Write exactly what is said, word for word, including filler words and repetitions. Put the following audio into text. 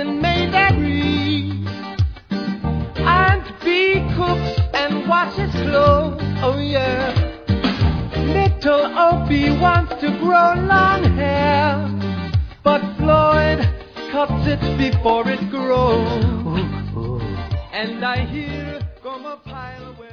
in Mayberry. Aunt B cooks and washes clothes, oh yeah. Little Opie wants to grow long hair, but Floyd cuts it before it grows. And I hear from a pile of